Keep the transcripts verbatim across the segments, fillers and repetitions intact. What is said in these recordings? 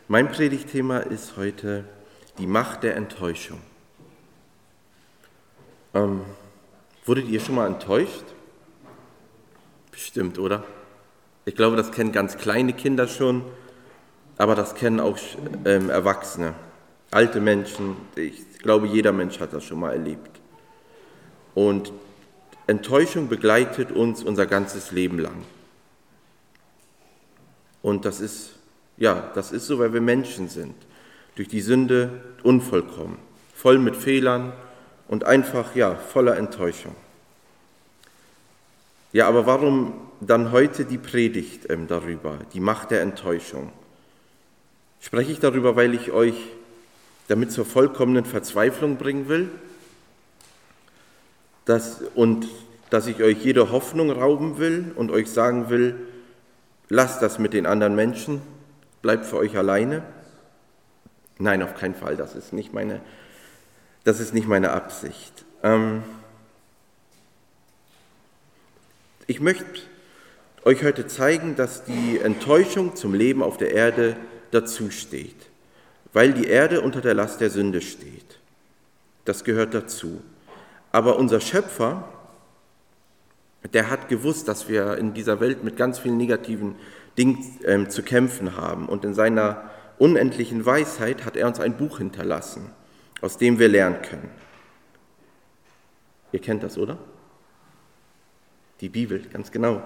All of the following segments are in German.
Mein Predigtthema ist heute die Macht der Enttäuschung. Ähm, wurdet ihr schon mal enttäuscht? Bestimmt, oder? Ich glaube, das kennen ganz kleine Kinder schon, aber das kennen auch ähm, Erwachsene, alte Menschen. Ich glaube, jeder Mensch hat das schon mal erlebt. Und Enttäuschung begleitet uns unser ganzes Leben lang. Und das ist, ja, das ist so, weil wir Menschen sind. Durch die Sünde unvollkommen, voll mit Fehlern und einfach, ja, voller Enttäuschung. Ja, aber warum dann heute die Predigt ähm, darüber, die Macht der Enttäuschung? Spreche ich darüber, weil ich euch damit zur vollkommenen Verzweiflung bringen will? Dass, und dass ich euch jede Hoffnung rauben will und euch sagen will, lasst das mit den anderen Menschen, bleibt für euch alleine? Nein, auf keinen Fall, das ist nicht meine, das ist nicht meine Absicht. Ähm, ich möchte euch heute zeigen, dass die Enttäuschung zum Leben auf der Erde dazu steht, weil die Erde unter der Last der Sünde steht. Das gehört dazu. Aber unser Schöpfer, der hat gewusst, dass wir in dieser Welt mit ganz vielen negativen Dingen äh, zu kämpfen haben. Und in seiner unendlichen Weisheit hat er uns ein Buch hinterlassen, aus dem wir lernen können. Ihr kennt das, oder? Die Bibel, ganz genau.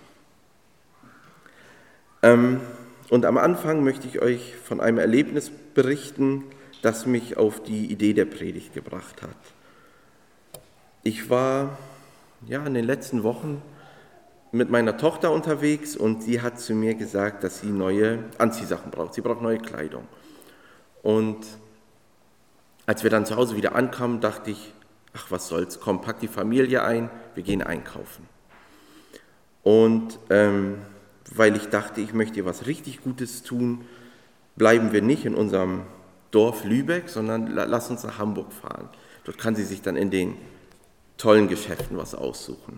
Ähm, und am Anfang möchte ich euch von einem Erlebnis berichten, das mich auf die Idee der Predigt gebracht hat. Ich war ja in den letzten Wochen mit meiner Tochter unterwegs und sie hat zu mir gesagt, dass sie neue Anziehsachen braucht. Sie braucht neue Kleidung. Und als wir dann zu Hause wieder ankamen, dachte ich, ach was soll's, komm, pack die Familie ein, wir gehen einkaufen. Und ähm, weil ich dachte, ich möchte ihr was richtig Gutes tun, bleiben wir nicht in unserem Dorf Lübeck, sondern lass uns nach Hamburg fahren. Dort kann sie sich dann in den tollen Geschäften was aussuchen.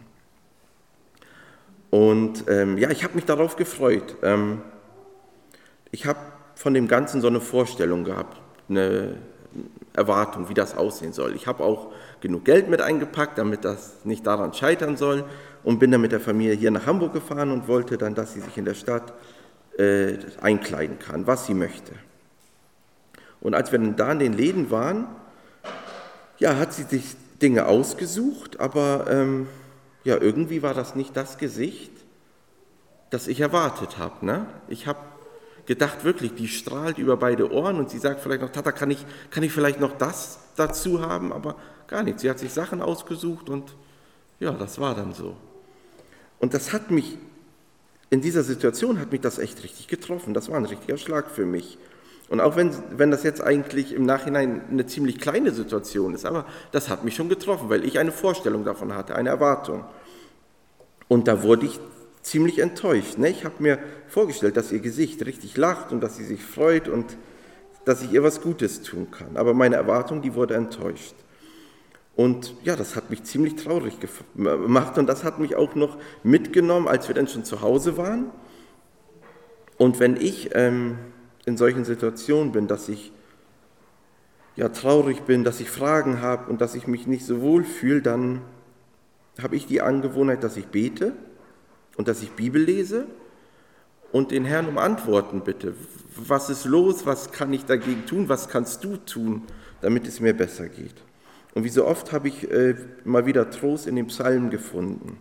Und ähm, ja, ich habe mich darauf gefreut. Ähm, ich habe von dem Ganzen so eine Vorstellung gehabt, eine Erwartung, wie das aussehen soll. Ich habe auch genug Geld mit eingepackt, damit das nicht daran scheitern soll, und bin dann mit der Familie hier nach Hamburg gefahren und wollte dann, dass sie sich in der Stadt äh, einkleiden kann, was sie möchte. Und als wir dann da in den Läden waren, ja, hat sie sich Dinge ausgesucht, aber ähm, ja, irgendwie war das nicht das Gesicht, das ich erwartet habe. Ne? Ich habe gedacht, wirklich, die strahlt über beide Ohren und sie sagt vielleicht noch, Tata, kann ich, kann ich vielleicht noch das dazu haben? Aber gar nichts. Sie hat sich Sachen ausgesucht und ja, das war dann so. Und das hat mich, in dieser Situation hat mich das echt richtig getroffen. Das war ein richtiger Schlag für mich. Und auch wenn, wenn das jetzt eigentlich im Nachhinein eine ziemlich kleine Situation ist, aber das hat mich schon getroffen, weil ich eine Vorstellung davon hatte, eine Erwartung. Und da wurde ich ziemlich enttäuscht. Ne? Ich habe mir vorgestellt, dass ihr Gesicht richtig lacht und dass sie sich freut und dass ich ihr was Gutes tun kann. Aber meine Erwartung, die wurde enttäuscht. Und ja, das hat mich ziemlich traurig gemacht und das hat mich auch noch mitgenommen, als wir dann schon zu Hause waren. Und wenn ich ähm, in solchen Situationen bin, dass ich ja traurig bin, dass ich Fragen habe und dass ich mich nicht so wohl fühle, dann habe ich die Angewohnheit, dass ich bete und dass ich Bibel lese und den Herrn um Antworten bitte. Was ist los? Was kann ich dagegen tun? Was kannst du tun, damit es mir besser geht? Und wie so oft habe ich äh, mal wieder Trost in den Psalmen gefunden.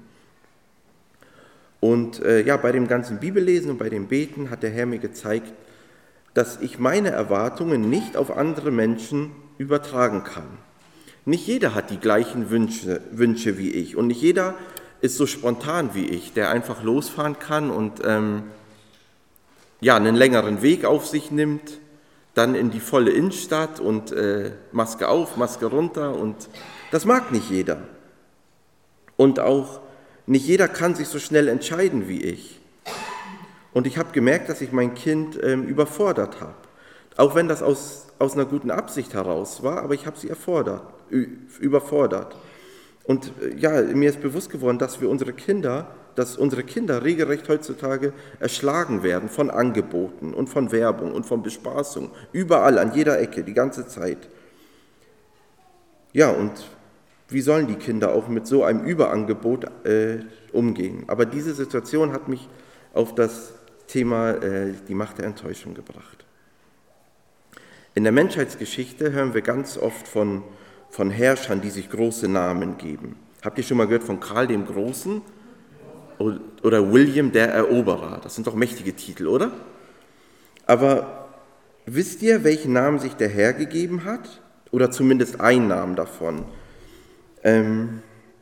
Und äh, ja, bei dem ganzen Bibellesen und bei dem Beten hat der Herr mir gezeigt, dass ich meine Erwartungen nicht auf andere Menschen übertragen kann. Nicht jeder hat die gleichen Wünsche, Wünsche wie ich und nicht jeder ist so spontan wie ich, der einfach losfahren kann und ähm, ja, einen längeren Weg auf sich nimmt, dann in die volle Innenstadt und äh, Maske auf, Maske runter und das mag nicht jeder. Und auch nicht jeder kann sich so schnell entscheiden wie ich. Und ich habe gemerkt, dass ich mein Kind ähm, überfordert habe. Auch wenn das aus, aus einer guten Absicht heraus war, aber ich habe sie erfordert, überfordert. Und äh, ja, mir ist bewusst geworden, dass wir unsere Kinder dass unsere Kinder regelrecht heutzutage erschlagen werden von Angeboten und von Werbung und von Bespaßung, überall, an jeder Ecke, die ganze Zeit. Ja, und wie sollen die Kinder auch mit so einem Überangebot äh, umgehen? Aber diese Situation hat mich auf das Thema äh, die Macht der Enttäuschung gebracht. In der Menschheitsgeschichte hören wir ganz oft von, von Herrschern, die sich große Namen geben. Habt ihr schon mal gehört von Karl dem Großen oder William der Eroberer? Das sind doch mächtige Titel, oder? Aber wisst ihr, welchen Namen sich der Herr gegeben hat? Oder zumindest einen Namen davon? Ähm,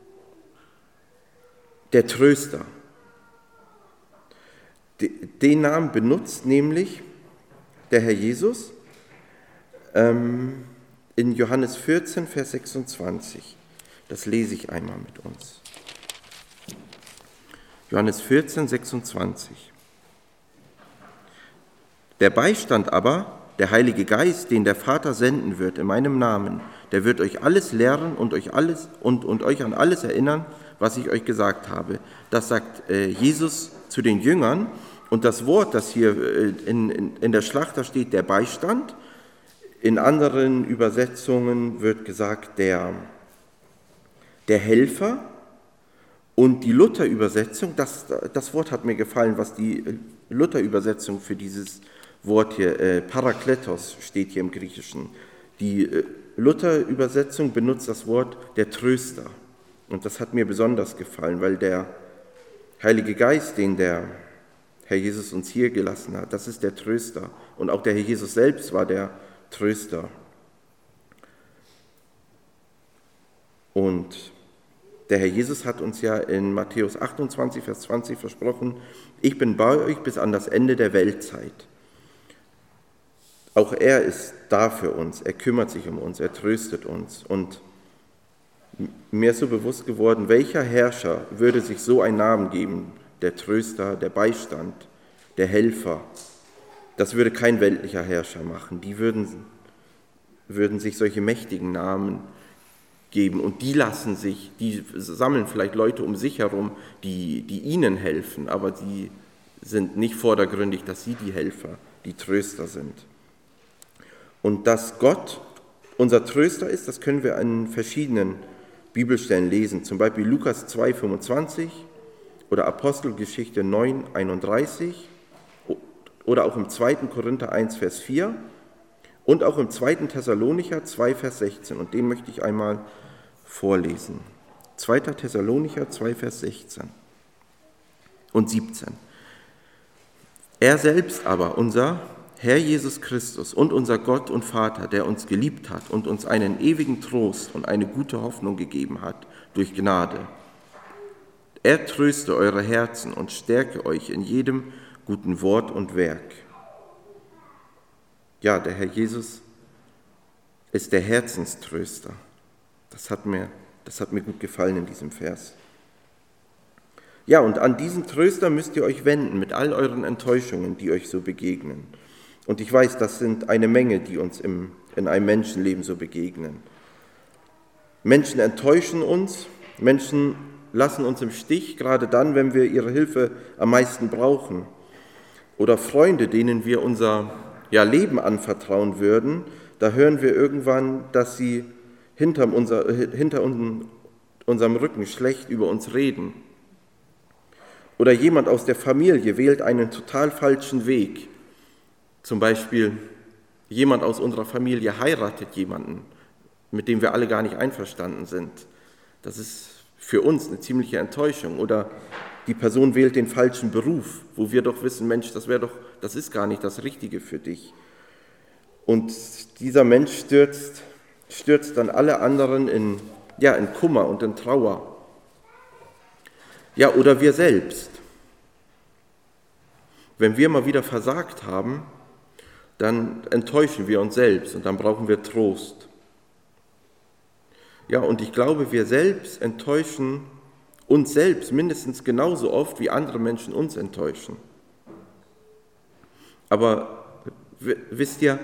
der Tröster. Den Namen benutzt nämlich der Herr Jesus ähm, in Johannes vierzehn, Vers sechsundzwanzig. Das lese ich einmal mit uns. Johannes vierzehn, sechsundzwanzig. Der Beistand aber, der Heilige Geist, den der Vater senden wird in meinem Namen, der wird euch alles lehren und euch, alles, und, und euch an alles erinnern, was ich euch gesagt habe. Das sagt äh, Jesus zu den Jüngern. Und das Wort, das hier äh, in, in, in der Schlachter steht, der Beistand, in anderen Übersetzungen wird gesagt, der, der Helfer. Und die Luther-Übersetzung, das, das Wort hat mir gefallen, was die Luther-Übersetzung für dieses Wort hier, äh, Parakletos steht hier im Griechischen. Die äh, Luther-Übersetzung benutzt das Wort der Tröster. Und das hat mir besonders gefallen, weil der Heilige Geist, den der Herr Jesus uns hier gelassen hat, das ist der Tröster. Und auch der Herr Jesus selbst war der Tröster. Und der Herr Jesus hat uns ja in Matthäus achtundzwanzig, Vers zwanzig versprochen, ich bin bei euch bis an das Ende der Weltzeit. Auch er ist da für uns, er kümmert sich um uns, er tröstet uns. Und mir ist so bewusst geworden, welcher Herrscher würde sich so einen Namen geben, der Tröster, der Beistand, der Helfer. Das würde kein weltlicher Herrscher machen. Die würden, würden sich solche mächtigen Namen geben und die lassen sich, die sammeln vielleicht Leute um sich herum, die, die ihnen helfen, aber die sind nicht vordergründig, dass sie die Helfer, die Tröster sind. Und dass Gott unser Tröster ist, das können wir an verschiedenen Bibelstellen lesen, zum Beispiel Lukas zwei, fünfundzwanzig oder Apostelgeschichte neun, einunddreißig oder auch im zweiten Korinther eins, Vers vier und auch im zweiten Thessalonicher zwei, Vers sechzehn. Und den möchte ich einmal vorlesen. zweiter Thessalonicher zwei, Vers sechzehn und siebzehn. Er selbst aber, unser Herr Jesus Christus und unser Gott und Vater, der uns geliebt hat und uns einen ewigen Trost und eine gute Hoffnung gegeben hat durch Gnade. Er tröste eure Herzen und stärke euch in jedem guten Wort und Werk. Ja, der Herr Jesus ist der Herzenströster. Das hat mir, das hat mir gut gefallen in diesem Vers. Ja, und an diesen Tröster müsst ihr euch wenden mit all euren Enttäuschungen, die euch so begegnen. Und ich weiß, das sind eine Menge, die uns im, in einem Menschenleben so begegnen. Menschen enttäuschen uns, Menschen lassen uns im Stich, gerade dann, wenn wir ihre Hilfe am meisten brauchen. Oder Freunde, denen wir unser ja, Leben anvertrauen würden, da hören wir irgendwann, dass sie hinter, unser, hinter unserem Rücken schlecht über uns reden. Oder jemand aus der Familie wählt einen total falschen Weg. Zum Beispiel, jemand aus unserer Familie heiratet jemanden, mit dem wir alle gar nicht einverstanden sind. Das ist für uns eine ziemliche Enttäuschung. Oder die Person wählt den falschen Beruf, wo wir doch wissen, Mensch, das wäre doch, das ist gar nicht das Richtige für dich. Und dieser Mensch stürzt, stürzt dann alle anderen in, ja, in Kummer und in Trauer. Ja, oder wir selbst. Wenn wir mal wieder versagt haben, dann enttäuschen wir uns selbst und dann brauchen wir Trost. Ja, und ich glaube, wir selbst enttäuschen uns selbst mindestens genauso oft, wie andere Menschen uns enttäuschen. Aber wisst ihr,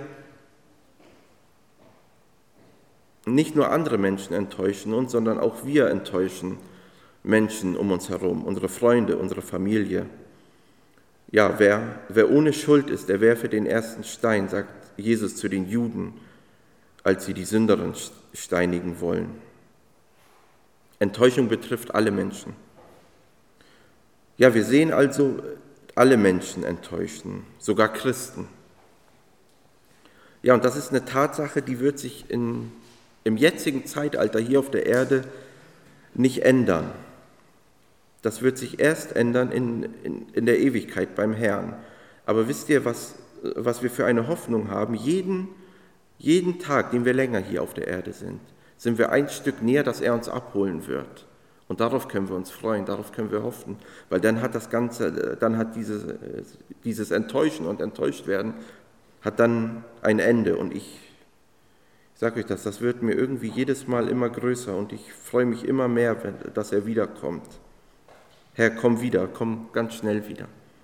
nicht nur andere Menschen enttäuschen uns, sondern auch wir enttäuschen Menschen um uns herum, unsere Freunde, unsere Familie. Ja, wer, wer ohne Schuld ist, der werfe den ersten Stein, sagt Jesus zu den Juden, als sie die Sünderin steinigen wollen. Enttäuschung betrifft alle Menschen. Ja, wir sehen also, alle Menschen enttäuschen, sogar Christen. Ja, und das ist eine Tatsache, die wird sich in, im jetzigen Zeitalter hier auf der Erde nicht ändern. Das wird sich erst ändern in, in, in der Ewigkeit beim Herrn. Aber wisst ihr, was, was wir für eine Hoffnung haben? Jeden, jeden Tag, den wir länger hier auf der Erde sind, sind wir ein Stück näher, dass er uns abholen wird. Und darauf können wir uns freuen, darauf können wir hoffen, weil dann hat das Ganze, dann hat dieses, dieses Enttäuschen und Enttäuschtwerden, hat dann ein Ende. Und ich, ich sage euch das, das wird mir irgendwie jedes Mal immer größer und ich freue mich immer mehr, dass er wiederkommt. Herr, komm wieder, komm ganz schnell wieder.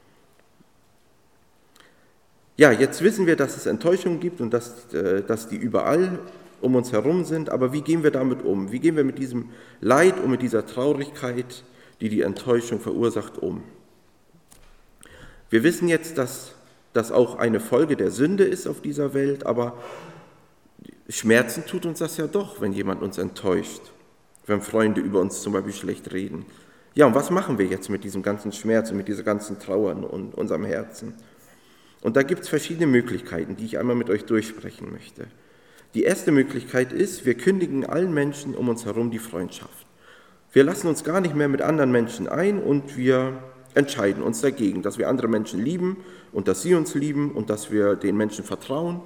Ja, jetzt wissen wir, dass es Enttäuschungen gibt und dass, dass die überall um uns herum sind, aber wie gehen wir damit um? Wie gehen wir mit diesem Leid und mit dieser Traurigkeit, die die Enttäuschung verursacht, um? Wir wissen jetzt, dass das auch eine Folge der Sünde ist auf dieser Welt, aber Schmerzen tut uns das ja doch, wenn jemand uns enttäuscht, wenn Freunde über uns zum Beispiel schlecht reden. Ja, und was machen wir jetzt mit diesem ganzen Schmerz und mit dieser ganzen Trauer in unserem Herzen? Und da gibt es verschiedene Möglichkeiten, die ich einmal mit euch durchsprechen möchte. Die erste Möglichkeit ist, wir kündigen allen Menschen um uns herum die Freundschaft. Wir lassen uns gar nicht mehr mit anderen Menschen ein und wir entscheiden uns dagegen, dass wir andere Menschen lieben und dass sie uns lieben und dass wir den Menschen vertrauen.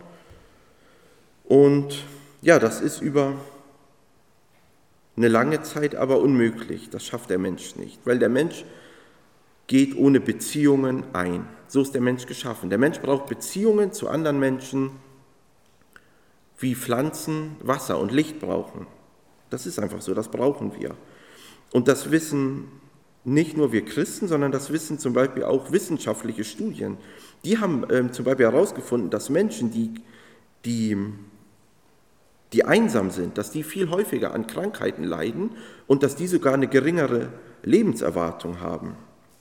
Und ja, das ist über eine lange Zeit aber unmöglich. Das schafft der Mensch nicht, weil der Mensch geht ohne Beziehungen ein. So ist der Mensch geschaffen. Der Mensch braucht Beziehungen zu anderen Menschen, wie Pflanzen Wasser und Licht brauchen. Das ist einfach so, das brauchen wir. Und das wissen nicht nur wir Christen, sondern das wissen zum Beispiel auch wissenschaftliche Studien. Die haben ähm, zum Beispiel herausgefunden, dass Menschen, die, die, die einsam sind, dass die viel häufiger an Krankheiten leiden und dass die sogar eine geringere Lebenserwartung haben.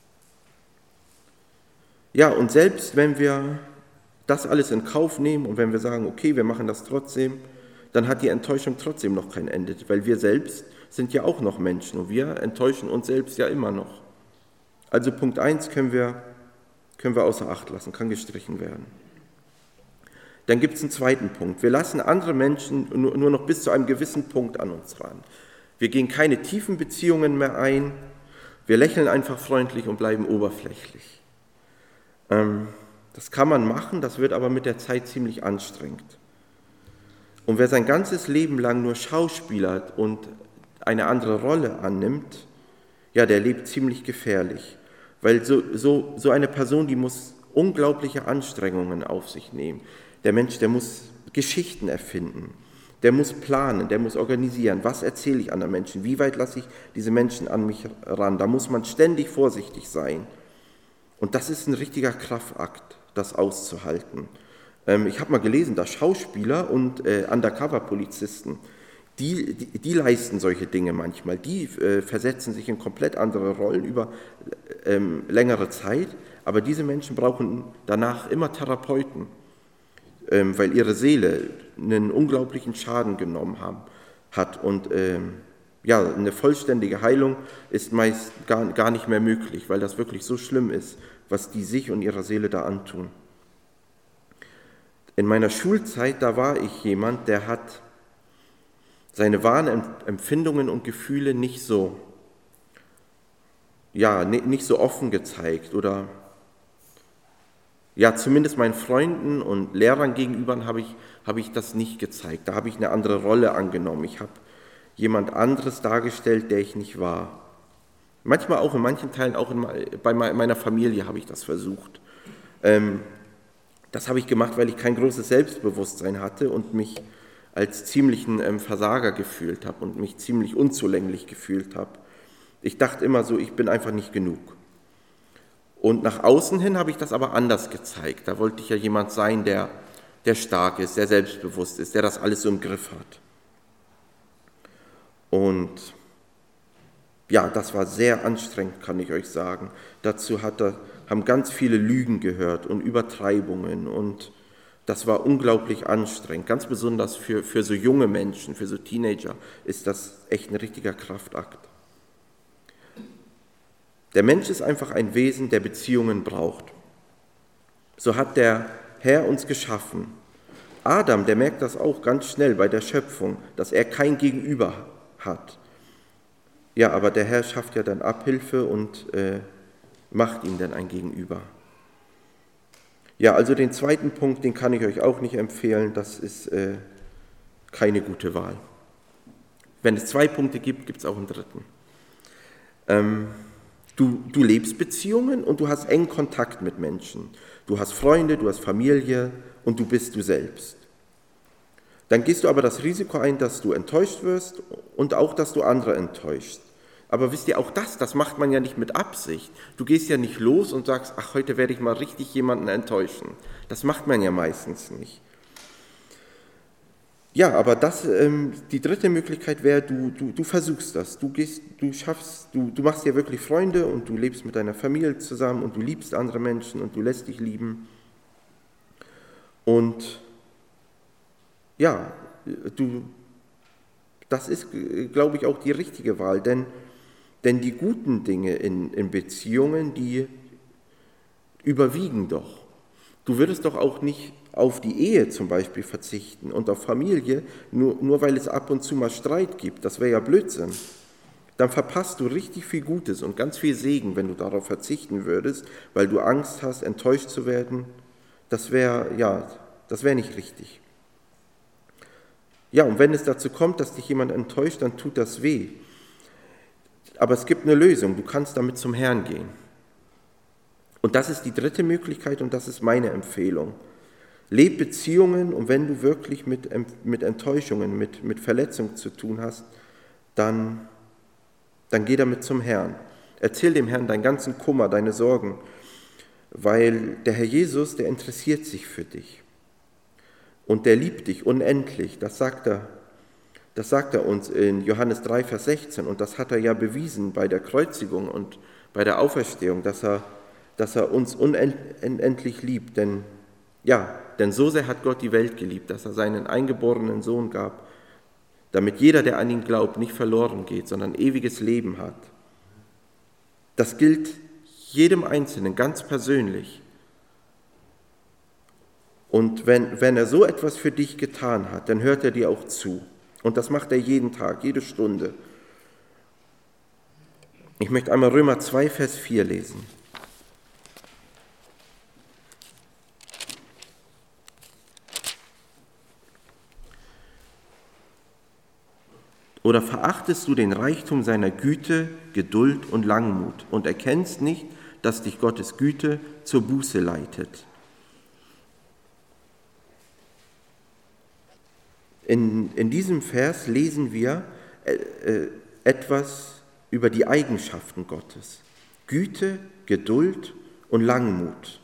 Ja, und selbst wenn wir das alles in Kauf nehmen und wenn wir sagen, okay, wir machen das trotzdem, dann hat die Enttäuschung trotzdem noch kein Ende, weil wir selbst sind ja auch noch Menschen und wir enttäuschen uns selbst ja immer noch. Also Punkt eins können wir, können wir außer Acht lassen, kann gestrichen werden. Dann gibt es einen zweiten Punkt. Wir lassen andere Menschen nur, nur noch bis zu einem gewissen Punkt an uns ran. Wir gehen keine tiefen Beziehungen mehr ein, wir lächeln einfach freundlich und bleiben oberflächlich. Ähm, Das kann man machen, das wird aber mit der Zeit ziemlich anstrengend. Und wer sein ganzes Leben lang nur schauspielert und eine andere Rolle annimmt, ja, der lebt ziemlich gefährlich. Weil so, so, so eine Person, die muss unglaubliche Anstrengungen auf sich nehmen. Der Mensch, der muss Geschichten erfinden, der muss planen, der muss organisieren. Was erzähle ich anderen Menschen? Wie weit lasse ich diese Menschen an mich ran? Da muss man ständig vorsichtig sein. Und das ist ein richtiger Kraftakt, das auszuhalten. Ähm, ich habe mal gelesen, dass Schauspieler und äh, Undercover-Polizisten, die, die, die leisten solche Dinge manchmal. Die äh, versetzen sich in komplett andere Rollen über ähm, längere Zeit, aber diese Menschen brauchen danach immer Therapeuten, ähm, weil ihre Seele einen unglaublichen Schaden genommen haben, hat. Und ähm, ja, eine vollständige Heilung ist meist gar, gar nicht mehr möglich, weil das wirklich so schlimm ist, was die sich und ihrer Seele da antun. In meiner Schulzeit, da war ich jemand, der hat seine wahren Empfindungen und Gefühle nicht so, ja, nicht so offen gezeigt oder ja, zumindest meinen Freunden und Lehrern gegenüber habe ich, habe ich das nicht gezeigt. Da habe ich eine andere Rolle angenommen. Ich habe jemand anderes dargestellt, der ich nicht war. Manchmal auch in manchen Teilen, auch in, bei meiner Familie habe ich das versucht. Ähm, das habe ich gemacht, weil ich kein großes Selbstbewusstsein hatte und mich als ziemlichen ähm, Versager gefühlt habe und mich ziemlich unzulänglich gefühlt habe. Ich dachte immer so, ich bin einfach nicht genug. Und nach außen hin habe ich das aber anders gezeigt. Da wollte ich ja jemand sein, der, der stark ist, der selbstbewusst ist, der das alles so im Griff hat. Und Ja, das war sehr anstrengend, kann ich euch sagen. Dazu hat er, haben ganz viele Lügen gehört und Übertreibungen und das war unglaublich anstrengend. Ganz besonders für, für so junge Menschen, für so Teenager ist das echt ein richtiger Kraftakt. Der Mensch ist einfach ein Wesen, der Beziehungen braucht. So hat der Herr uns geschaffen. Adam, der merkt das auch ganz schnell bei der Schöpfung, dass er kein Gegenüber hat. Ja, aber der Herr schafft ja dann Abhilfe und äh, macht ihm dann ein Gegenüber. Ja, also den zweiten Punkt, den kann ich euch auch nicht empfehlen, das ist äh, keine gute Wahl. Wenn es zwei Punkte gibt, gibt es auch einen dritten. Ähm, du, du lebst Beziehungen und du hast engen Kontakt mit Menschen. Du hast Freunde, du hast Familie und du bist du selbst. Dann gehst du aber das Risiko ein, dass du enttäuscht wirst und auch, dass du andere enttäuschst. Aber wisst ihr, auch das, das macht man ja nicht mit Absicht. Du gehst ja nicht los und sagst, ach, heute werde ich mal richtig jemanden enttäuschen. Das macht man ja meistens nicht. Ja, aber das, ähm, die dritte Möglichkeit wäre, du, du, du versuchst das. Du gehst, du schaffst, du, du machst dir wirklich Freunde und du lebst mit deiner Familie zusammen und du liebst andere Menschen und du lässt dich lieben. Und ja, du, das ist, glaube ich, auch die richtige Wahl, denn Denn die guten Dinge in, in Beziehungen, die überwiegen doch. Du würdest doch auch nicht auf die Ehe zum Beispiel verzichten und auf Familie, nur, nur weil es ab und zu mal Streit gibt. Das wäre ja Blödsinn. Dann verpasst du richtig viel Gutes und ganz viel Segen, wenn du darauf verzichten würdest, weil du Angst hast, enttäuscht zu werden. Das wäre, ja, das wäre nicht richtig. Ja, und wenn es dazu kommt, dass dich jemand enttäuscht, dann tut das weh. Aber es gibt eine Lösung, du kannst damit zum Herrn gehen. Und das ist die dritte Möglichkeit und das ist meine Empfehlung. Leb Beziehungen und wenn du wirklich mit, mit Enttäuschungen, mit, mit Verletzungen zu tun hast, dann, dann geh damit zum Herrn. Erzähl dem Herrn deinen ganzen Kummer, deine Sorgen, weil der Herr Jesus, der interessiert sich für dich. Und der liebt dich unendlich, das sagt er. Das sagt er uns in Johannes drei, Vers sechzehn und das hat er ja bewiesen bei der Kreuzigung und bei der Auferstehung, dass er, dass er uns unendlich liebt. Denn, ja, denn so sehr hat Gott die Welt geliebt, dass er seinen eingeborenen Sohn gab, damit jeder, der an ihn glaubt, nicht verloren geht, sondern ewiges Leben hat. Das gilt jedem Einzelnen ganz persönlich. Und wenn, wenn er so etwas für dich getan hat, dann hört er dir auch zu. Und das macht er jeden Tag, jede Stunde. Ich möchte einmal Römer zwei, Vers vier lesen. Oder verachtest du den Reichtum seiner Güte, Geduld und Langmut und erkennst nicht, dass dich Gottes Güte zur Buße leitet? In, in diesem Vers lesen wir äh, etwas über die Eigenschaften Gottes. Güte, Geduld und Langmut.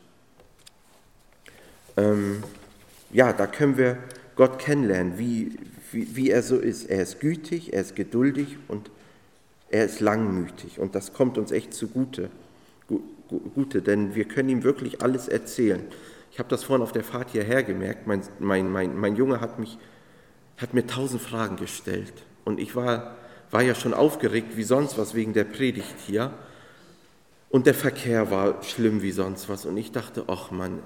Ähm, ja, da können wir Gott kennenlernen, wie, wie, wie er so ist. Er ist gütig, er ist geduldig und er ist langmütig. Und das kommt uns echt zugute, gu, gu, gute, denn wir können ihm wirklich alles erzählen. Ich habe das vorhin auf der Fahrt hierher gemerkt. Mein, mein, mein, mein Junge hat mich hat mir tausend Fragen gestellt und ich war, war ja schon aufgeregt wie sonst was wegen der Predigt hier und der Verkehr war schlimm wie sonst was und ich dachte, ach Mann,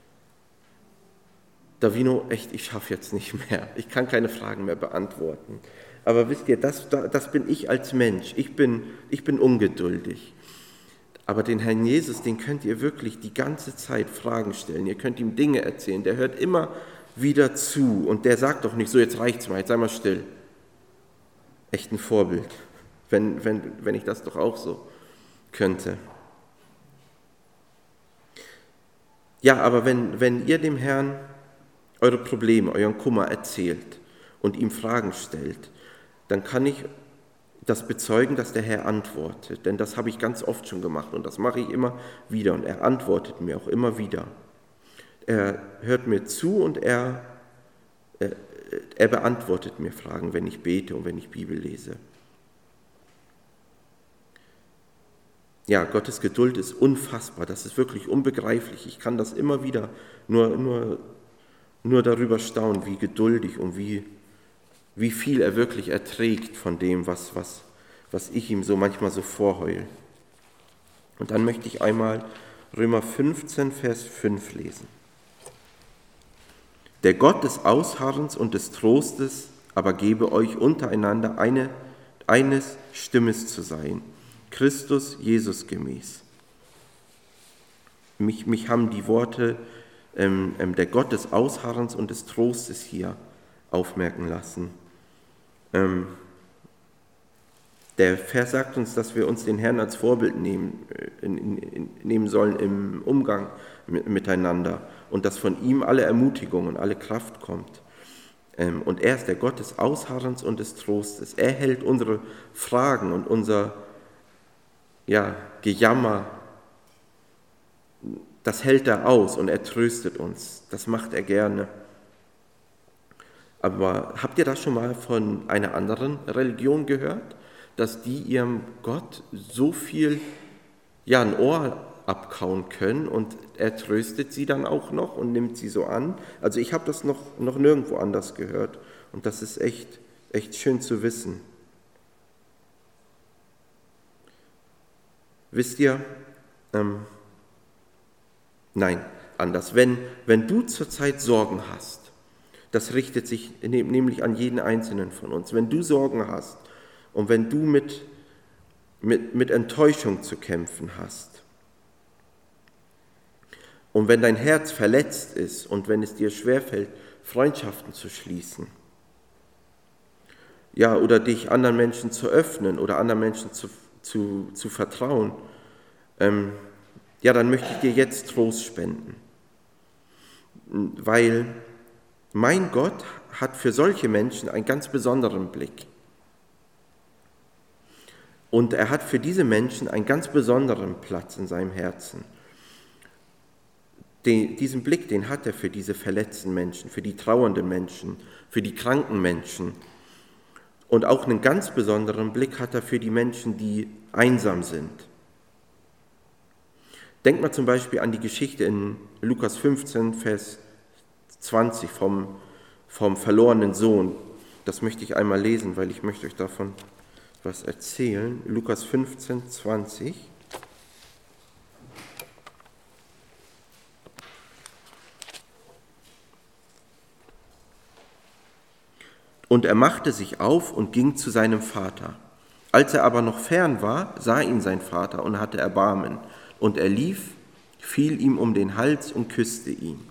Davino, echt, ich schaffe jetzt nicht mehr, ich kann keine Fragen mehr beantworten. Aber wisst ihr, das, das bin ich als Mensch, ich bin, ich bin ungeduldig. Aber den Herrn Jesus, den könnt ihr wirklich die ganze Zeit Fragen stellen, ihr könnt ihm Dinge erzählen, der hört immer wieder zu und der sagt doch nicht so, jetzt reicht's mal, jetzt sei mal still. Echt ein Vorbild, wenn, wenn, wenn ich das doch auch so könnte. Ja, aber wenn, wenn ihr dem Herrn eure Probleme, euren Kummer erzählt und ihm Fragen stellt, dann kann ich das bezeugen, dass der Herr antwortet, denn das habe ich ganz oft schon gemacht und das mache ich immer wieder und er antwortet mir auch immer wieder. Er hört mir zu und er, er, er beantwortet mir Fragen, wenn ich bete und wenn ich Bibel lese. ja, Gottes Geduld ist unfassbar, das ist wirklich unbegreiflich. Ich kann das immer wieder nur, nur, nur darüber staunen, wie geduldig und wie, wie viel er wirklich erträgt von dem, was, was, was ich ihm so manchmal so vorheule. Und dann möchte ich einmal Römer fünfzehn, Vers fünf lesen. Der Gott des Ausharrens und des Trostes aber gebe euch untereinander eine, eines Stimmes zu sein, Christus Jesus gemäß. Mich, mich haben die Worte ähm, der Gott des Ausharrens und des Trostes hier aufmerken lassen. Ähm, der Vers sagt uns, dass wir uns den Herrn als Vorbild nehmen, in, in, nehmen sollen im Umgang miteinander und dass von ihm alle Ermutigung und alle Kraft kommt. Und er ist der Gott des Ausharrens und des Trostes. Er hält unsere Fragen und unser ja, Gejammer, das hält er aus und er tröstet uns. Das macht er gerne. Aber habt ihr das schon mal von einer anderen Religion gehört, dass die ihrem Gott so viel ja, ein Ohr abkauen können und er tröstet sie dann auch noch und nimmt sie so an? Also ich habe das noch, noch nirgendwo anders gehört und das ist echt, echt schön zu wissen. Wisst ihr, ähm, nein, anders, wenn, wenn du zurzeit Sorgen hast, das richtet sich nämlich an jeden Einzelnen von uns, wenn du Sorgen hast und wenn du mit, mit, mit Enttäuschung zu kämpfen hast und wenn dein Herz verletzt ist und wenn es dir schwerfällt, Freundschaften zu schließen, ja, oder dich anderen Menschen zu öffnen oder anderen Menschen zu, zu, zu vertrauen, ähm, ja, dann möchte ich dir jetzt Trost spenden, weil mein Gott hat für solche Menschen einen ganz besonderen Blick. Und er hat für diese Menschen einen ganz besonderen Platz in seinem Herzen. Den, diesen Blick, den hat er für diese verletzten Menschen, für die trauernden Menschen, für die kranken Menschen. Und auch einen ganz besonderen Blick hat er für die Menschen, die einsam sind. Denkt mal zum Beispiel an die Geschichte in Lukas fünfzehn, Vers zwanzig vom, vom verlorenen Sohn. Das möchte ich einmal lesen, weil ich möchte euch davon was erzählen. Lukas fünfzehn, zwanzig. Und er machte sich auf und ging zu seinem Vater. Als er aber noch fern war, sah ihn sein Vater und hatte Erbarmen. Und er lief, fiel ihm um den Hals und küsste ihn.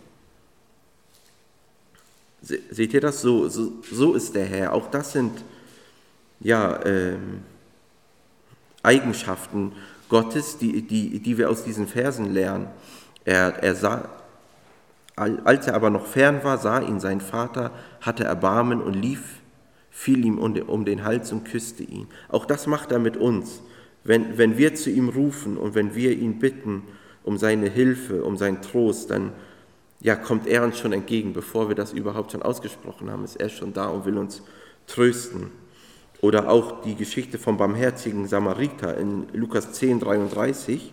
Seht ihr das? So, so, so ist der Herr. Auch das sind ja, ähm, Eigenschaften Gottes, die, die, die wir aus diesen Versen lernen. Er, er sah, als er aber noch fern war, sah ihn sein Vater, hatte Erbarmen und lief, fiel ihm um den, um den Hals und küsste ihn. Auch das macht er mit uns. Wenn, wenn wir zu ihm rufen und wenn wir ihn bitten um seine Hilfe, um seinen Trost, dann ja, kommt er uns schon entgegen. Bevor wir das überhaupt schon ausgesprochen haben, ist er schon da und will uns trösten. Oder auch die Geschichte vom barmherzigen Samariter in Lukas zehn, dreiunddreißig.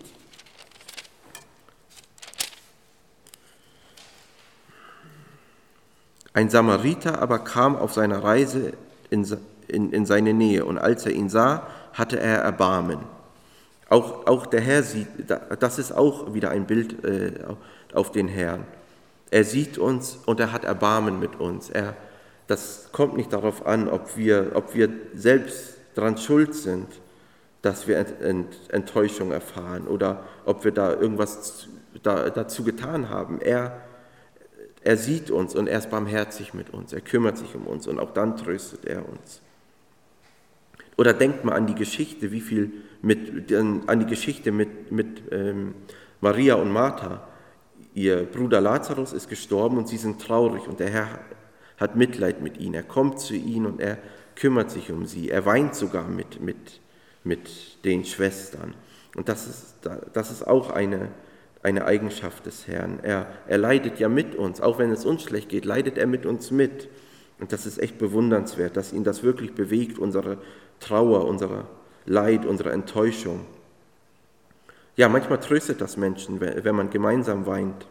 Ein Samariter aber kam auf seiner Reise in, in, in seine Nähe und als er ihn sah, hatte er Erbarmen. Auch, auch der Herr sieht, das ist auch wieder ein Bild äh, auf den Herrn. Er sieht uns und er hat Erbarmen mit uns. Er, das kommt nicht darauf an, ob wir, ob wir selbst daran schuld sind, dass wir Ent, Ent, Enttäuschung erfahren oder ob wir da irgendwas da, dazu getan haben. Er, er sieht uns und er ist barmherzig mit uns. Er kümmert sich um uns und auch dann tröstet er uns. Oder denkt mal an die Geschichte, wie viel mit, an die Geschichte mit, mit ähm, Maria und Martha. Ihr Bruder Lazarus ist gestorben und sie sind traurig und der Herr hat Mitleid mit ihnen. Er kommt zu ihnen und er kümmert sich um sie. Er weint sogar mit, mit, mit den Schwestern. Und das ist, das ist auch eine, eine Eigenschaft des Herrn. Er, er leidet ja mit uns. Auch wenn es uns schlecht geht, leidet er mit uns mit. Und das ist echt bewundernswert, dass ihn das wirklich bewegt, unsere Trauer, unser Leid, unsere Enttäuschung. Ja, manchmal tröstet das Menschen, wenn man gemeinsam weint.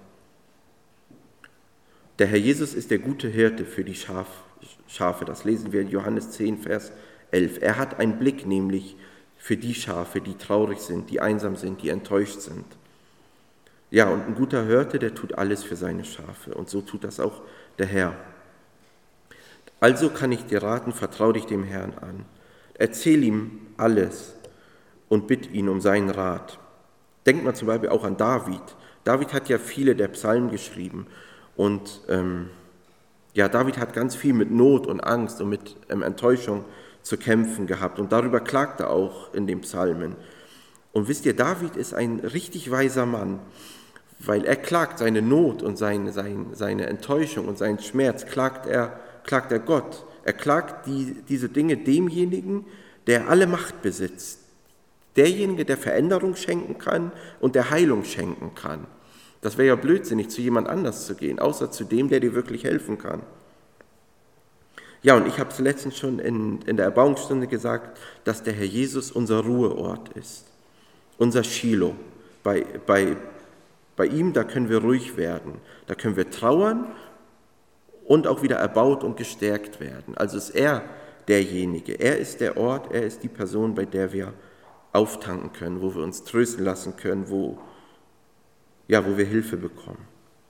Der Herr Jesus ist der gute Hirte für die Schafe. Das lesen wir in Johannes zehn, Vers elf. Er hat einen Blick nämlich für die Schafe, die traurig sind, die einsam sind, die enttäuscht sind. Ja, und ein guter Hirte, der tut alles für seine Schafe. Und so tut das auch der Herr. Also kann ich dir raten, vertrau dich dem Herrn an. Erzähl ihm alles und bitt ihn um seinen Rat. Denkt mal zum Beispiel auch an David. David hat ja viele der Psalmen geschrieben. Und ähm, ja, David hat ganz viel mit Not und Angst und mit ähm, Enttäuschung zu kämpfen gehabt. Und darüber klagt er auch in den Psalmen. Und wisst ihr, David ist ein richtig weiser Mann, weil er klagt seine Not und seine, seine, seine Enttäuschung und seinen Schmerz, klagt er, klagt er Gott. Er klagt die, diese Dinge demjenigen, der alle Macht besitzt. Derjenige, der Veränderung schenken kann und der Heilung schenken kann. Das wäre ja blödsinnig, zu jemand anders zu gehen, außer zu dem, der dir wirklich helfen kann. Ja, und ich habe es letztens schon in, in der Erbauungsstunde gesagt, dass der Herr Jesus unser Ruheort ist, unser Shiloh. Bei, bei, bei ihm, da können wir ruhig werden, da können wir trauern und auch wieder erbaut und gestärkt werden. Also ist er derjenige, er ist der Ort, er ist die Person, bei der wir auftanken können, wo wir uns trösten lassen können, wo, ja, wo wir Hilfe bekommen.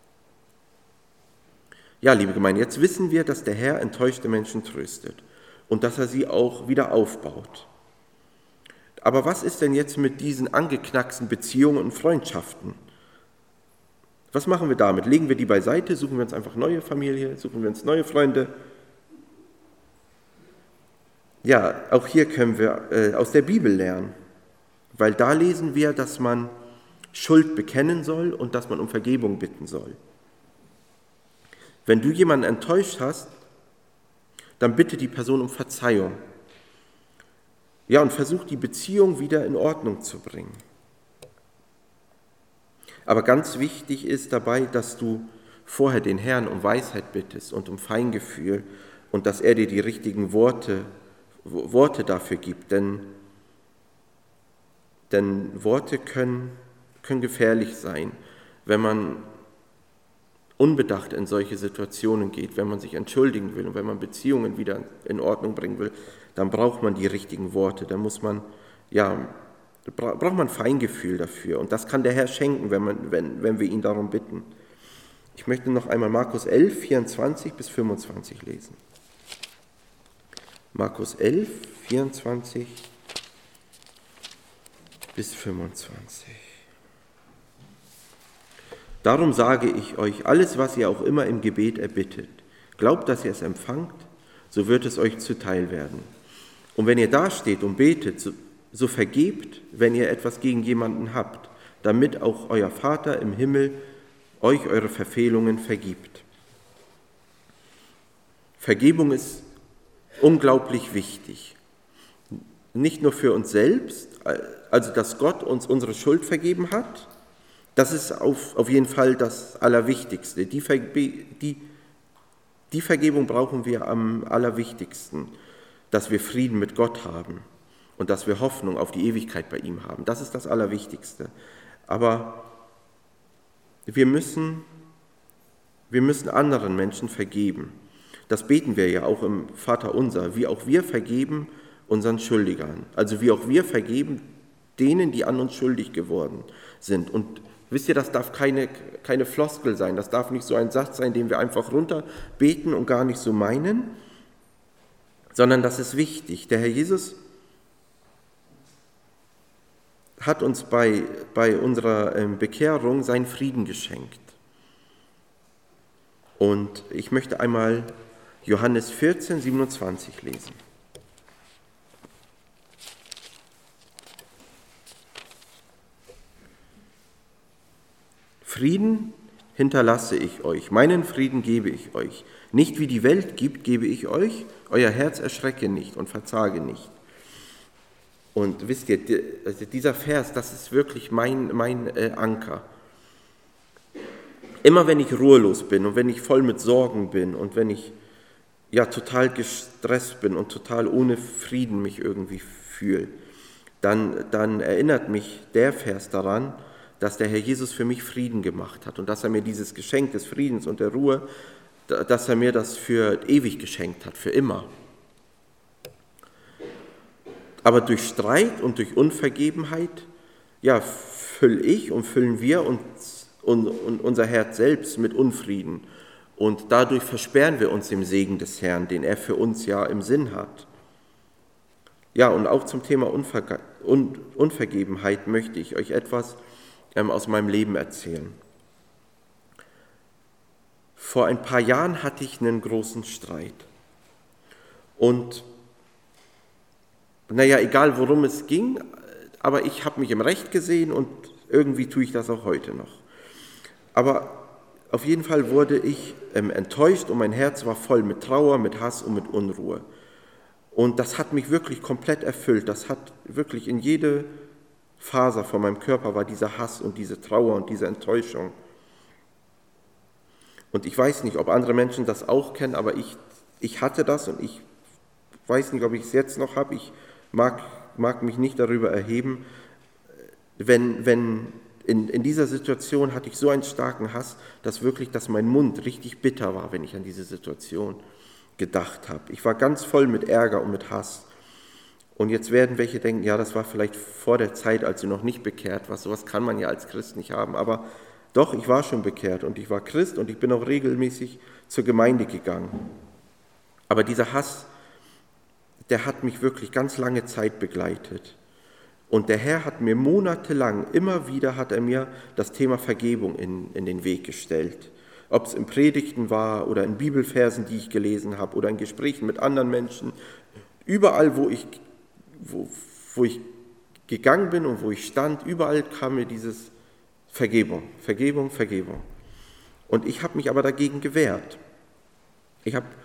Ja, liebe Gemeinde, jetzt wissen wir, dass der Herr enttäuschte Menschen tröstet und dass er sie auch wieder aufbaut. Aber was ist denn jetzt mit diesen angeknacksten Beziehungen und Freundschaften? Was machen wir damit? Legen wir die beiseite? Suchen wir uns einfach neue Familie? Suchen wir uns neue Freunde? Ja, auch hier können wir äh, aus der Bibel lernen. Weil da lesen wir, dass man Schuld bekennen soll und dass man um Vergebung bitten soll. Wenn du jemanden enttäuscht hast, dann bitte die Person um Verzeihung. Ja, und versuch die Beziehung wieder in Ordnung zu bringen. Aber ganz wichtig ist dabei, dass du vorher den Herrn um Weisheit bittest und um Feingefühl und dass er dir die richtigen Worte, Worte dafür gibt, denn Denn Worte können, können gefährlich sein, wenn man unbedacht in solche Situationen geht, wenn man sich entschuldigen will und wenn man Beziehungen wieder in Ordnung bringen will, dann braucht man die richtigen Worte, dann muss man, ja, braucht man Feingefühl dafür. Und das kann der Herr schenken, wenn, man, wenn, wenn wir ihn darum bitten. Ich möchte noch einmal Markus elf, vierundzwanzig bis fünfundzwanzig lesen. Markus elf, vierundzwanzig bis fünfundzwanzig. Darum sage ich euch, alles, was ihr auch immer im Gebet erbittet, glaubt, dass ihr es empfangt, so wird es euch zuteil werden. Und wenn ihr dasteht und betet, so, so vergebt, wenn ihr etwas gegen jemanden habt, damit auch euer Vater im Himmel euch eure Verfehlungen vergibt. Vergebung ist unglaublich wichtig. Nicht nur für uns selbst, also dass Gott uns unsere Schuld vergeben hat, das ist auf, auf jeden Fall das Allerwichtigste. Die, Verge- die, die Vergebung brauchen wir am allerwichtigsten, dass wir Frieden mit Gott haben und dass wir Hoffnung auf die Ewigkeit bei ihm haben. Das ist das Allerwichtigste. Aber wir müssen, wir müssen anderen Menschen vergeben. Das beten wir ja auch im Vaterunser, wie auch wir vergeben unseren Schuldigern. Also wie auch wir vergeben denen, die an uns schuldig geworden sind. Und wisst ihr, das darf keine, keine Floskel sein, das darf nicht so ein Satz sein, den wir einfach runterbeten und gar nicht so meinen, sondern das ist wichtig. Der Herr Jesus hat uns bei, bei unserer Bekehrung seinen Frieden geschenkt. Und ich möchte einmal Johannes vierzehn, siebenundzwanzig lesen. Frieden hinterlasse ich euch, meinen Frieden gebe ich euch. Nicht wie die Welt gibt, gebe ich euch, euer Herz erschrecke nicht und verzage nicht. Und wisst ihr, dieser Vers, das ist wirklich mein, mein Anker. Immer wenn ich ruhelos bin und wenn ich voll mit Sorgen bin und wenn ich ja total gestresst bin und total ohne Frieden mich irgendwie fühle, dann, dann erinnert mich der Vers daran, dass der Herr Jesus für mich Frieden gemacht hat und dass er mir dieses Geschenk des Friedens und der Ruhe, dass er mir das für ewig geschenkt hat, für immer. Aber durch Streit und durch Unvergebenheit, ja, fülle ich und füllen wir uns und, und unser Herz selbst mit Unfrieden. Und dadurch versperren wir uns dem Segen des Herrn, den er für uns ja im Sinn hat. Ja, und auch zum Thema Unver- Un- Unvergebenheit möchte ich euch etwas ähm, aus meinem Leben erzählen. Vor ein paar Jahren hatte ich einen großen Streit. Und naja, egal worum es ging, aber ich habe mich im Recht gesehen und irgendwie tue ich das auch heute noch. Aber auf jeden Fall wurde ich ähm, enttäuscht und mein Herz war voll mit Trauer, mit Hass und mit Unruhe. Und das hat mich wirklich komplett erfüllt. Das hat wirklich in jede Faser von meinem Körper war dieser Hass und diese Trauer und diese Enttäuschung. Und ich weiß nicht, ob andere Menschen das auch kennen, aber ich, ich hatte das und ich weiß nicht, ob ich es jetzt noch habe. Ich mag, mag mich nicht darüber erheben. Wenn, wenn in, in dieser Situation hatte ich so einen starken Hass, dass wirklich, dass mein Mund richtig bitter war, wenn ich an diese Situation gedacht habe. Ich war ganz voll mit Ärger und mit Hass. Und jetzt werden welche denken, ja, das war vielleicht vor der Zeit, als du noch nicht bekehrt warst. Sowas kann man ja als Christ nicht haben. Aber doch, ich war schon bekehrt und ich war Christ und ich bin auch regelmäßig zur Gemeinde gegangen. Aber dieser Hass, der hat mich wirklich ganz lange Zeit begleitet. Und der Herr hat mir monatelang, immer wieder hat er mir das Thema Vergebung in, in den Weg gestellt. Ob es in Predigten war oder in Bibelversen, die ich gelesen habe oder in Gesprächen mit anderen Menschen. Überall, wo ich, wo, wo ich gegangen bin und wo ich stand, überall kam mir dieses Vergebung, Vergebung, Vergebung. Und ich habe mich aber dagegen gewehrt. Ich habe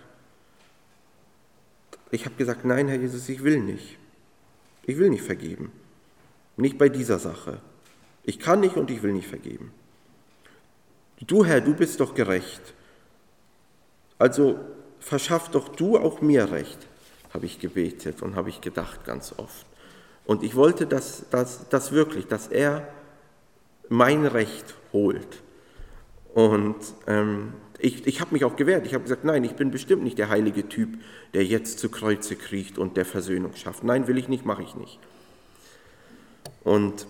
ich hab gesagt, nein, Herr Jesus, ich will nicht. Ich will nicht vergeben. Nicht bei dieser Sache. Ich kann nicht und ich will nicht vergeben. Du, Herr, du bist doch gerecht. Also verschaff doch du auch mir Recht, habe ich gebetet und habe ich gedacht ganz oft. Und ich wollte, dass, dass, dass wirklich, dass er mein Recht holt. Und ähm, ich, ich habe mich auch gewehrt. Ich habe gesagt, nein, ich bin bestimmt nicht der heilige Typ, der jetzt zu Kreuze kriecht und der Versöhnung schafft. Nein, will ich nicht, mache ich nicht. Und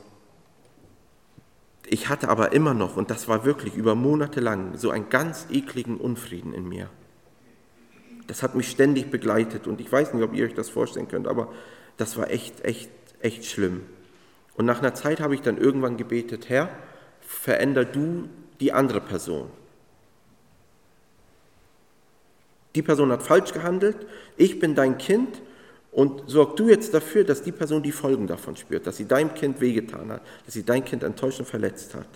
ich hatte aber immer noch, und das war wirklich über Monate lang, so einen ganz ekligen Unfrieden in mir. Das hat mich ständig begleitet und ich weiß nicht, ob ihr euch das vorstellen könnt, aber das war echt, echt, echt schlimm. Und nach einer Zeit habe ich dann irgendwann gebetet, Herr, veränder du die andere Person. Die Person hat falsch gehandelt, ich bin dein Kind und sorg du jetzt dafür, dass die Person die Folgen davon spürt, dass sie deinem Kind wehgetan hat, dass sie dein Kind enttäuscht und verletzt hat.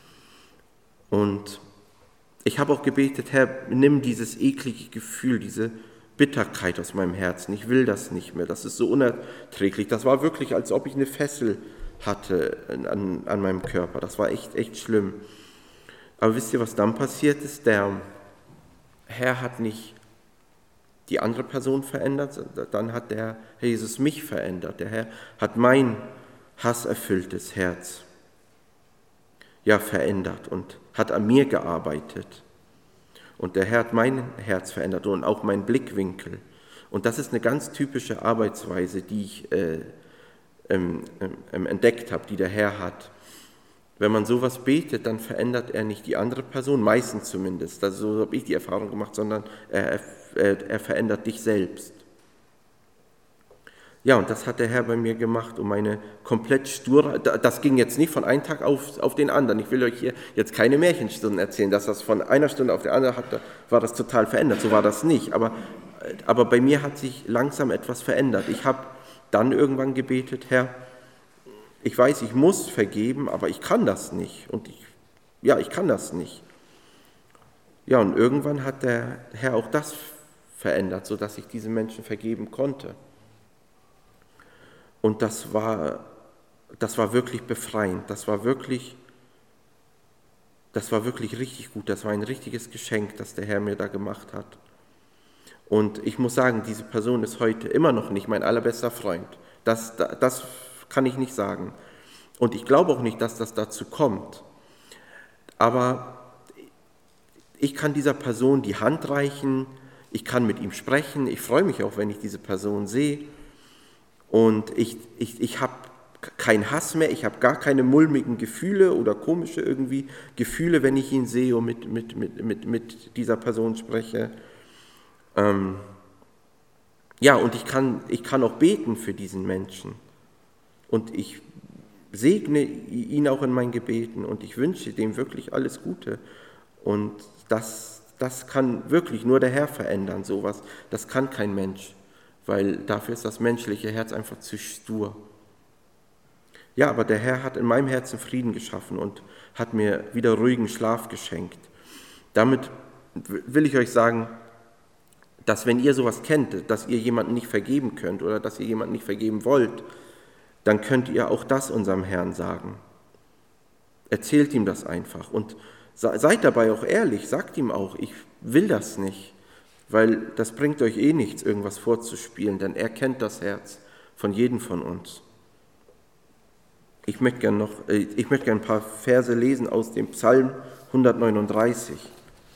Und ich habe auch gebetet, Herr, nimm dieses eklige Gefühl, diese Bitterkeit aus meinem Herzen. Ich will das nicht mehr, das ist so unerträglich. Das war wirklich, als ob ich eine Fessel hatte an, an meinem Körper. Das war echt, echt schlimm. Aber wisst ihr, was dann passiert ist? Der Herr hat nicht die andere Person verändert, dann hat der Herr Jesus mich verändert. Der Herr hat mein hasserfülltes Herz ja verändert und hat an mir gearbeitet. Und der Herr hat mein Herz verändert und auch meinen Blickwinkel. Und das ist eine ganz typische Arbeitsweise, die ich äh, ähm, ähm, entdeckt habe, die der Herr hat. Wenn man sowas betet, dann verändert er nicht die andere Person, meistens zumindest, also so habe ich die Erfahrung gemacht, sondern er, er, er verändert dich selbst. Ja, und das hat der Herr bei mir gemacht, um meine komplett sture, das ging jetzt nicht von einem Tag auf, auf den anderen. Ich will euch hier jetzt keine Märchenstunden erzählen, dass das von einer Stunde auf die andere hat, war das total verändert, so war das nicht. Aber, aber bei mir hat sich langsam etwas verändert. Ich habe dann irgendwann gebetet, Herr, ich weiß, ich muss vergeben, aber ich kann das nicht. Und ich, ja, ich kann das nicht. Ja, und irgendwann hat der Herr auch das verändert, sodass ich diesen Menschen vergeben konnte. Und das war, das war wirklich befreiend, das war wirklich, das war wirklich richtig gut, das war ein richtiges Geschenk, das der Herr mir da gemacht hat. Und ich muss sagen, diese Person ist heute immer noch nicht mein allerbester Freund. Das, das kann ich nicht sagen. Und ich glaube auch nicht, dass das dazu kommt. Aber ich kann dieser Person die Hand reichen, ich kann mit ihm sprechen, ich freue mich auch, wenn ich diese Person sehe. Und ich, ich, ich habe keinen Hass mehr, ich habe gar keine mulmigen Gefühle oder komische irgendwie Gefühle, wenn ich ihn sehe und mit, mit, mit, mit, mit dieser Person spreche. Ähm, ja, und ich kann, ich kann auch beten für diesen Menschen. Und ich segne ihn auch in meinen Gebeten und ich wünsche dem wirklich alles Gute. Und das, das kann wirklich nur der Herr verändern, sowas. Das kann kein Mensch, weil dafür ist das menschliche Herz einfach zu stur. Ja, aber der Herr hat in meinem Herzen Frieden geschaffen und hat mir wieder ruhigen Schlaf geschenkt. Damit will ich euch sagen, dass wenn ihr sowas kennt, dass ihr jemanden nicht vergeben könnt oder dass ihr jemanden nicht vergeben wollt, dann könnt ihr auch das unserem Herrn sagen. Erzählt ihm das einfach und seid dabei auch ehrlich, sagt ihm auch, ich will das nicht, weil das bringt euch eh nichts, irgendwas vorzuspielen, denn er kennt das Herz von jedem von uns. Ich möchte gerne noch, ich möchte gerne ein paar Verse lesen aus dem Psalm hundertneununddreißig.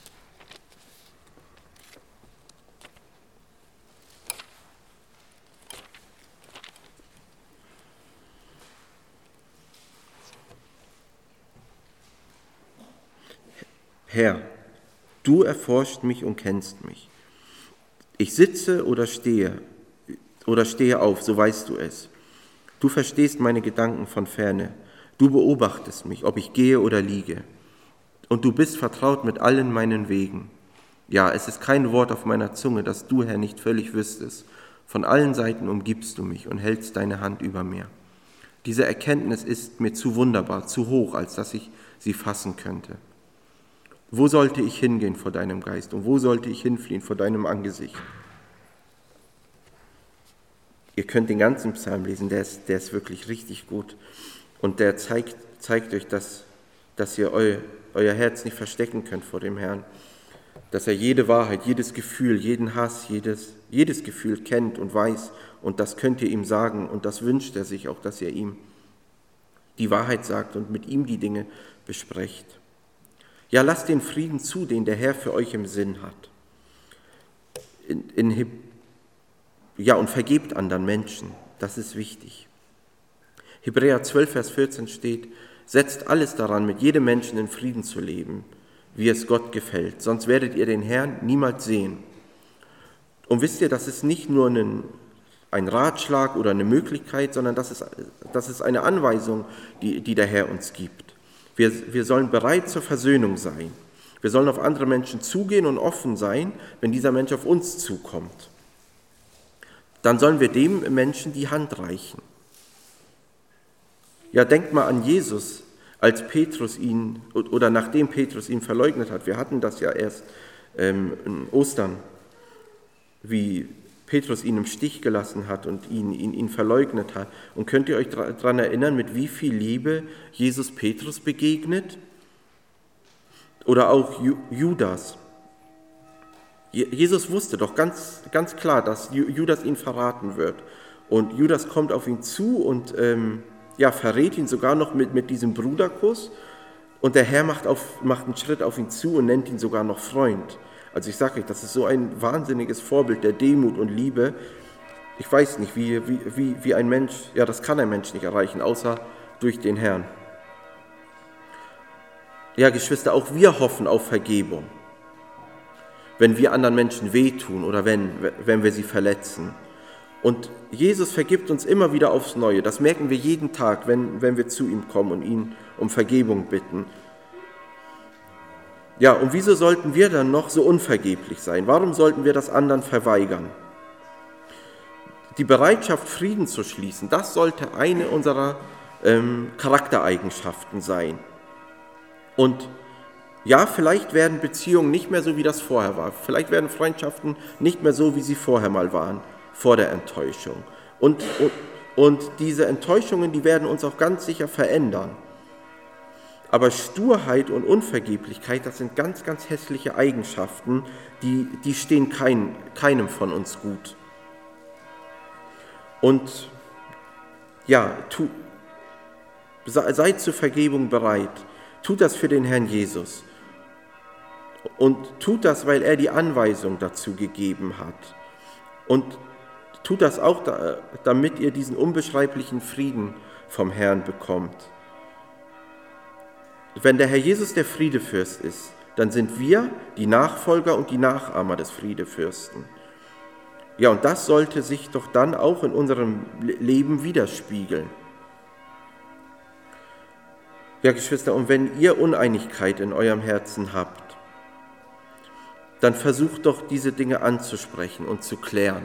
Herr, du erforscht mich und kennst mich. Ich sitze oder stehe oder stehe auf, so weißt du es. Du verstehst meine Gedanken von ferne. Du beobachtest mich, ob ich gehe oder liege. Und du bist vertraut mit allen meinen Wegen. Ja, es ist kein Wort auf meiner Zunge, das du, Herr, nicht völlig wüsstest. Von allen Seiten umgibst du mich und hältst deine Hand über mir. Diese Erkenntnis ist mir zu wunderbar, zu hoch, als dass ich sie fassen könnte. Wo sollte ich hingehen vor deinem Geist und wo sollte ich hinfliehen vor deinem Angesicht? Ihr könnt den ganzen Psalm lesen, der ist, der ist wirklich richtig gut. Und der zeigt, zeigt euch, dass, dass ihr eu, euer Herz nicht verstecken könnt vor dem Herrn. Dass er jede Wahrheit, jedes Gefühl, jeden Hass, jedes, jedes Gefühl kennt und weiß. Und das könnt ihr ihm sagen und das wünscht er sich auch, dass ihr ihm die Wahrheit sagt und mit ihm die Dinge besprecht. Ja, lasst den Frieden zu, den der Herr für euch im Sinn hat. In, in, ja, und vergebt anderen Menschen, das ist wichtig. Hebräer zwölf, Vers vierzehn steht, setzt alles daran, mit jedem Menschen in Frieden zu leben, wie es Gott gefällt, sonst werdet ihr den Herrn niemals sehen. Und wisst ihr, das ist nicht nur ein, ein Ratschlag oder eine Möglichkeit, sondern das ist, das ist eine Anweisung, die, die der Herr uns gibt. Wir, wir sollen bereit zur Versöhnung sein. Wir sollen auf andere Menschen zugehen und offen sein, wenn dieser Mensch auf uns zukommt. Dann sollen wir dem Menschen die Hand reichen. Ja, denkt mal an Jesus, als Petrus ihn, oder nachdem Petrus ihn verleugnet hat. Wir hatten das ja erst ähm, in Ostern, wie Petrus ihn im Stich gelassen hat und ihn, ihn, ihn verleugnet hat. Und könnt ihr euch daran erinnern, mit wie viel Liebe Jesus Petrus begegnet? Oder auch Judas. Jesus wusste doch ganz, ganz klar, dass Judas ihn verraten wird. Und Judas kommt auf ihn zu und ähm, ja, verrät ihn sogar noch mit, mit diesem Bruderkuss. Und der Herr macht, auf, macht einen Schritt auf ihn zu und nennt ihn sogar noch Freund. Also ich sage euch, das ist so ein wahnsinniges Vorbild der Demut und Liebe. Ich weiß nicht, wie, wie, wie, wie ein Mensch, ja, das kann ein Mensch nicht erreichen, außer durch den Herrn. Ja, Geschwister, auch wir hoffen auf Vergebung, wenn wir anderen Menschen wehtun oder wenn, wenn wir sie verletzen. Und Jesus vergibt uns immer wieder aufs Neue. Das merken wir jeden Tag, wenn, wenn wir zu ihm kommen und ihn um Vergebung bitten. Ja, und wieso sollten wir dann noch so unvergeblich sein? Warum sollten wir das anderen verweigern? Die Bereitschaft, Frieden zu schließen, das sollte eine unserer ähm, Charaktereigenschaften sein. Und ja, vielleicht werden Beziehungen nicht mehr so, wie das vorher war. Vielleicht werden Freundschaften nicht mehr so, wie sie vorher mal waren, vor der Enttäuschung. Und, und, und diese Enttäuschungen, die werden uns auch ganz sicher verändern. Aber Sturheit und Unvergeblichkeit, das sind ganz, ganz hässliche Eigenschaften, die, die stehen kein, keinem von uns gut. Und ja, tu, seid zur Vergebung bereit. Tut das für den Herrn Jesus. Und tut das, weil er die Anweisung dazu gegeben hat. Und tut das auch, damit ihr diesen unbeschreiblichen Frieden vom Herrn bekommt. Wenn der Herr Jesus der Friedefürst ist, dann sind wir die Nachfolger und die Nachahmer des Friedefürsten. Ja, und das sollte sich doch dann auch in unserem Leben widerspiegeln. Ja, Geschwister, und wenn ihr Uneinigkeit in eurem Herzen habt, dann versucht doch, diese Dinge anzusprechen und zu klären.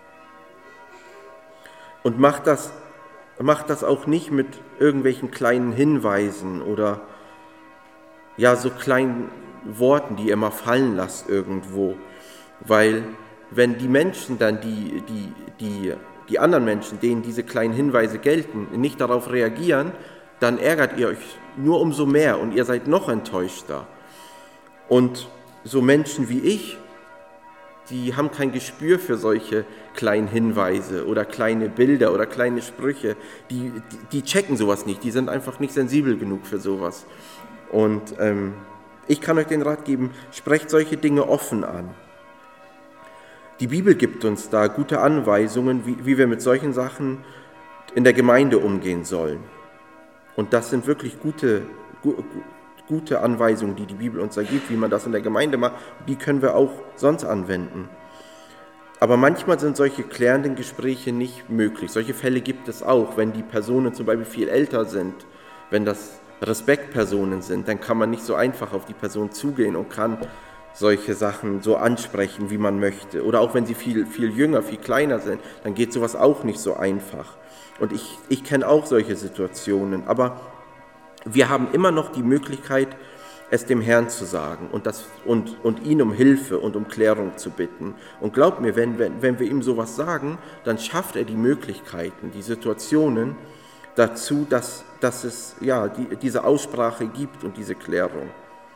Und macht das, macht das auch nicht mit irgendwelchen kleinen Hinweisen oder ja, so kleinen Worten, die ihr mal fallen lasst irgendwo. Weil wenn die Menschen dann, die, die, die, die anderen Menschen, denen diese kleinen Hinweise gelten, nicht darauf reagieren, dann ärgert ihr euch nur umso mehr und ihr seid noch enttäuschter. Und so Menschen wie ich, die haben kein Gespür für solche kleinen Hinweise oder kleine Bilder oder kleine Sprüche. Die, die, die checken sowas nicht, die sind einfach nicht sensibel genug für sowas. Und ähm, ich kann euch den Rat geben, sprecht solche Dinge offen an. Die Bibel gibt uns da gute Anweisungen, wie, wie wir mit solchen Sachen in der Gemeinde umgehen sollen. Und das sind wirklich gute, gu, gute Anweisungen, die die Bibel uns da gibt, wie man das in der Gemeinde macht. Die können wir auch sonst anwenden. Aber manchmal sind solche klärenden Gespräche nicht möglich. Solche Fälle gibt es auch, wenn die Personen zum Beispiel viel älter sind, wenn das Respektpersonen sind, dann kann man nicht so einfach auf die Person zugehen und kann solche Sachen so ansprechen, wie man möchte. Oder auch wenn sie viel, viel jünger, viel kleiner sind, dann geht sowas auch nicht so einfach. Und ich, ich kenne auch solche Situationen, aber wir haben immer noch die Möglichkeit, es dem Herrn zu sagen und, das, und, und ihn um Hilfe und um Klärung zu bitten. Und glaubt mir, wenn, wenn, wenn wir ihm sowas sagen, dann schafft er die Möglichkeiten, die Situationen dazu, dass, dass es ja, die, diese Aussprache gibt und diese Klärung.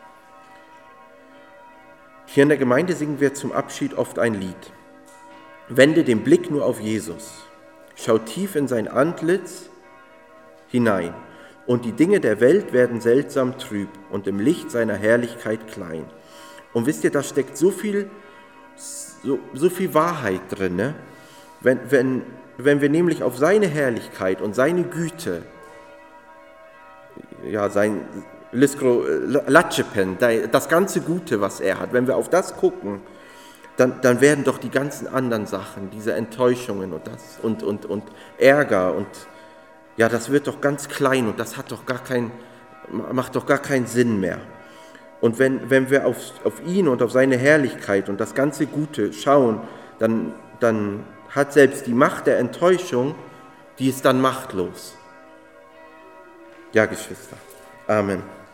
Hier in der Gemeinde singen wir zum Abschied oft ein Lied. Wende den Blick nur auf Jesus. Schau tief in sein Antlitz hinein, und die Dinge der Welt werden seltsam trüb und im Licht seiner Herrlichkeit klein. Und wisst ihr, da steckt so viel, so, so viel Wahrheit drin, ne? wenn, wenn, wenn wir nämlich auf seine Herrlichkeit und seine Güte, ja, sein Liskro Latschepen, das ganze Gute, was er hat, wenn wir auf das gucken, Dann, dann werden doch die ganzen anderen Sachen, diese Enttäuschungen und das und, und, und Ärger und ja, das wird doch ganz klein und das hat doch gar kein, macht doch gar keinen Sinn mehr. Und wenn, wenn wir auf, auf ihn und auf seine Herrlichkeit und das ganze Gute schauen, dann, dann hat selbst die Macht der Enttäuschung, die ist dann machtlos. Ja, Geschwister. Amen.